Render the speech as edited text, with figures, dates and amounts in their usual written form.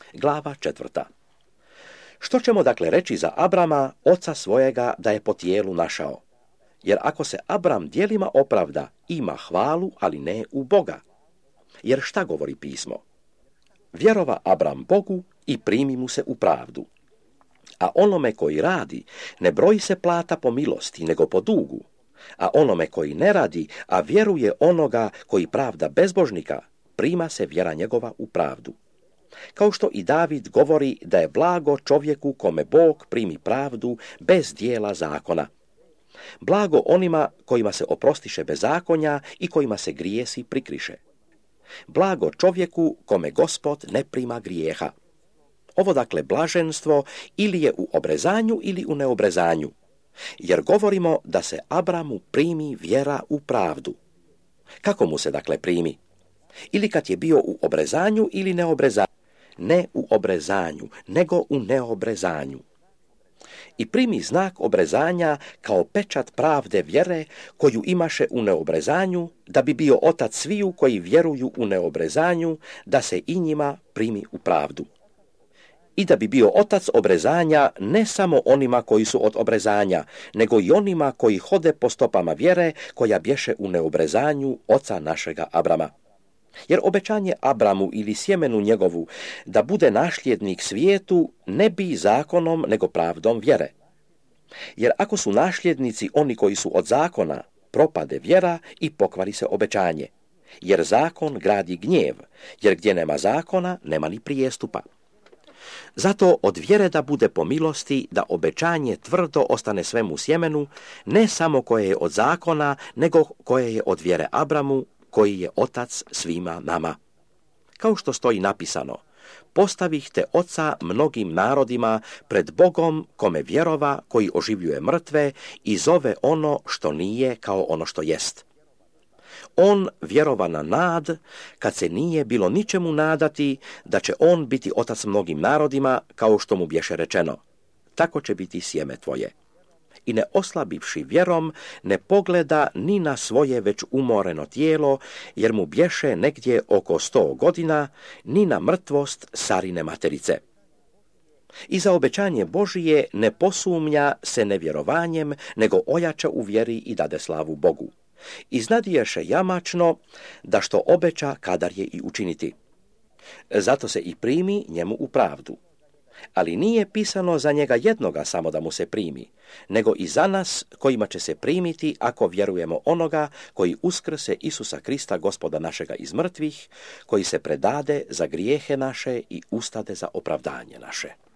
Glava 4. Što ćemo dakle reći za Abrama, oca svojega, da je po tijelu našao? Jer ako se Abram djelima opravda, ima hvalu, ali ne u Boga. Jer šta govori pismo? Vjerova Abram Bogu i primi mu se u pravdu. A onome koji radi, ne broji se plata po milosti, nego po dugu. A onome koji ne radi, a vjeruje onoga koji pravda bezbožnika, prima se vjera njegova u pravdu. Kao što i David govori da je blago čovjeku kome Bog primi pravdu bez dijela zakona. Blago onima kojima se oprostiše bezakonja i kojima se grijesi prikriše. Blago čovjeku kome Gospod ne prima grijeha. Ovo dakle blaženstvo ili je u obrezanju ili u neobrezanju, jer govorimo da se Abramu primi vjera u pravdu. Kako mu se dakle primi? Ili kad je bio u obrezanju ili neobrezanju? Ne u obrezanju, nego u neobrezanju. I primi znak obrezanja kao pečat pravde vjere koju imaše u neobrezanju, da bi bio otac sviju koji vjeruju u neobrezanju, da se i njima primi u pravdu. I da bi bio otac obrezanja ne samo onima koji su od obrezanja, nego i onima koji hode po stopama vjere koja bješe u neobrezanju oca našega Abrama. Jer obećanje Abramu ili sjemenu njegovu da bude nasljednik svijetu ne bi zakonom nego pravdom vjere. Jer ako su nasljednici oni koji su od zakona, propade vjera i pokvari se obećanje. Jer zakon gradi gnjev, jer gdje nema zakona, nema ni prijestupa. Zato od vjere da bude po milosti, da obećanje tvrdo ostane svemu sjemenu, ne samo koje je od zakona, nego koje je od vjere Abramu, koji je otac svima nama. Kao što stoji napisano, postavih te oca mnogim narodima pred Bogom kome vjerova, koji oživljuje mrtve i zove ono što nije kao ono što jest. On vjerova na nad, kad se nije bilo ničemu nadati, da će on biti otac mnogim narodima, kao što mu bješe rečeno. Tako će biti sjeme tvoje. I ne oslabivši vjerom, ne pogleda ni na svoje već umoreno tijelo, jer mu bješe negdje oko 100 godina, ni na mrtvost Sarine materice. I za obećanje Božije ne posumnja se nevjerovanjem, nego ojača u vjeri i dade slavu Bogu. I znadiješe jamačno da što obeća kadar je i učiniti. Zato se i primi njemu u pravdu. Ali nije pisano za njega jednoga samo da mu se primi, nego i za nas kojima će se primiti ako vjerujemo onoga koji uskrse Isusa Krista Gospoda našega iz mrtvih, koji se predade za grijehe naše i ustade za opravdanje naše.